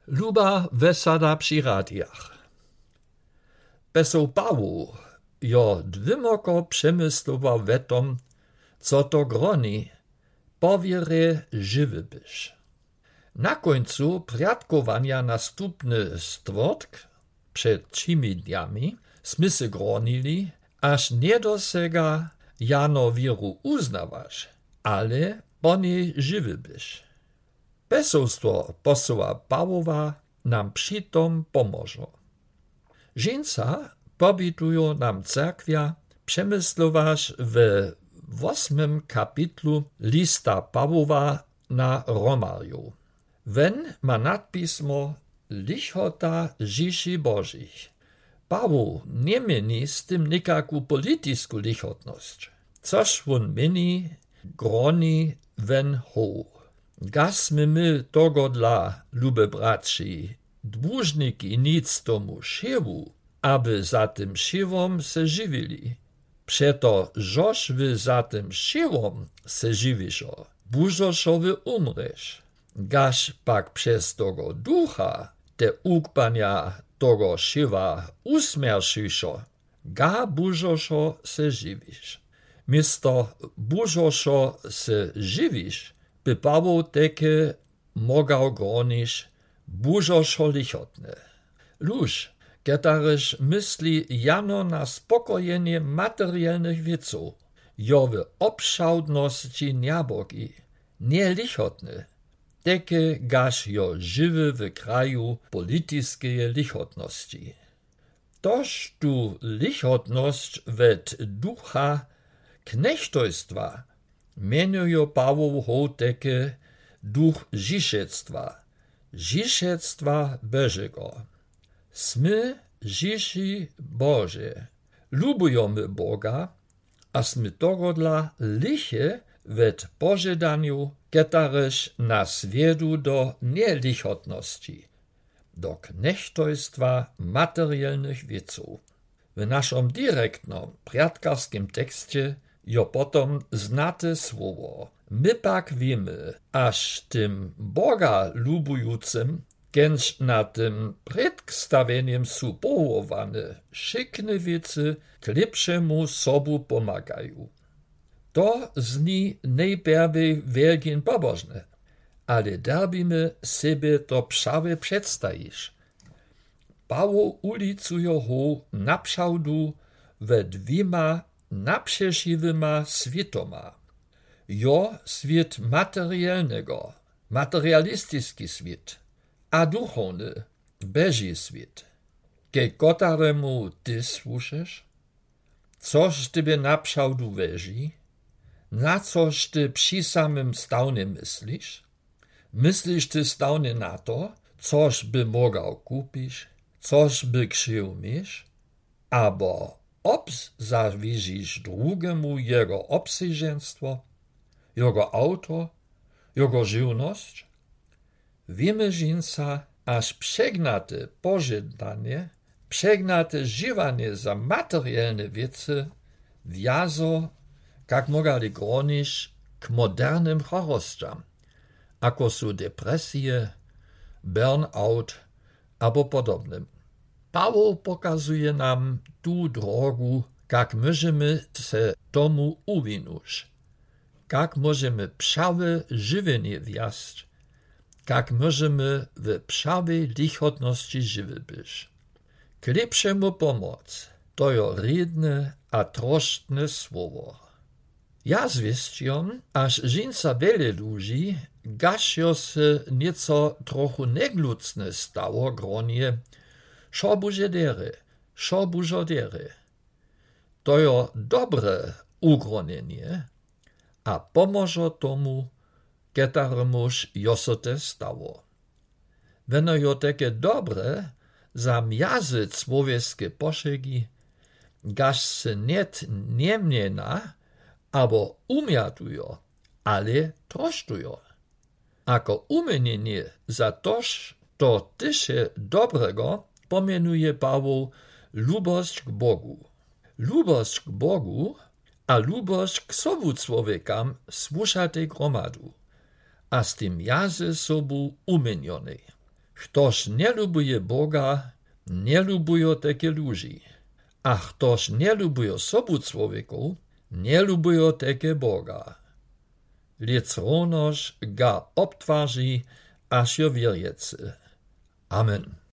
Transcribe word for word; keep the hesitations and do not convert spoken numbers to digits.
Luba wesada przy radiach. Beso bawu, jo dwimoko przemyslował wetom, co to groni, powiery żywy byś. Na końcu priatkowania następny stwórk, przed trzymi dniami, smy se gronili, aż nie dosega jano wiru uznawasz, ale po niej żywy byś. Poselstwo posła Pawłowa nam przytom pomoże. Żeńca pobitują nam cerkwia, przemyslowasz w ósmym kapitlu lista Pawłowa na Romariu. Wen ma nadpismo lichota Žiši Božich. Paweł nie mieni z tym nikaku politysku lichotność, coż on mieni groni wen ho. Gasmy my togo dla, lube braci, dłużniki nic tomu szywu, aby za tym szywom se żywili. Przeto żoż wy za tym szywom se żywiszo, bużoszo wy umresz. Gaś pak przez togo ducha, te ukpania togo szywa usmierszyszo, ga bużoszo se żywisz. Misto bużoszo se żywisz, by Paweł takie mogał gronisz bużoszo lichotne. Luż, ketaryż myśli jano na spokojenie materialnych wieców, jo w obszałdności niabogi, nie lichotne, takie gaż jo żywy w kraju politycznej lichotności. Toż tu lichotność wet ducha knechtojstwa mieniują Paweł ho takie duch žišectwa, žišectwa Bożego. Smy Žiši Boże, lubujemy Boga, a smy toho dla liche wet pożydaniu, ketaryż nas wiedu do nielichotności, do knechtojstwa materialnych wieców. W naszym direktnym, priatkarskim tekście jo potom znate słowo. My pak wiemy, aż tym Boga lubującym, kęż na tym przedstawieniem są powołane szykne wiece k lepszemu sobu pomagają. To zni najpierwej wielkin pobożne, ale derbimy sobie to prawie przedstawisz. Paweł ulicuje ho naprzałdu we dwima naprzeszywyma światoma. Jo świat materialnego, materialistyczny świat, a duchowny, Boży świat. Ke kotaremu ty słuchasz? Coż tybie naprzałdu weży? Na coż ty przy samym stawnie myślisz? Myślisz ty stawnie na to, coż by mogał kupić, coż by krzył mieć? Abo obs zawierzysz drugiemu jego obsyżeństwo, jego auto, jego żywność? Wiemy żeńca, aż przegnate pożądanie, przegnate żywanie za materialne wiece, wjazo, jak mogali gronisz k modernym chorostkam, ako są depresje, burnout albo podobnym. Paweł pokazuje nam tu drogu, jak możemy se tomu uwinąć, jak możemy prawe żywienie wjazd, jak możemy w prawej lichotności żywy być. K lepszemu pomoc, to jo redne a troszczne słowo. Ja zwieściom, aż żeńca wiele ludzi, gaśio se nieco trochu neglucne stało gronie, szo buże dery, szo bużo dery. To jo dobre ugronienie, a pomoże tomu, ketaremuż josote stało. Weno jo takie dobre, zamiazy człowieskie poszegi, gaż se net niemniena, abo umiatujo, ale trosztujo. Ako umienienie za toż to tysze dobrego pomienuje Paweł lubość k Bogu. Lubość k Bogu a lubość k sobu człowiekam słusza tej gromadu, a z tym jazy sobu umienionej. Ktoś nie lubuje Boga, nie lubuje takie ludzi. A ktoś nie lubuje sobu człowieku, nie lubuje takie Boga. Lec ronoż ga obtwarzy, aż jo wierjecy. Amen.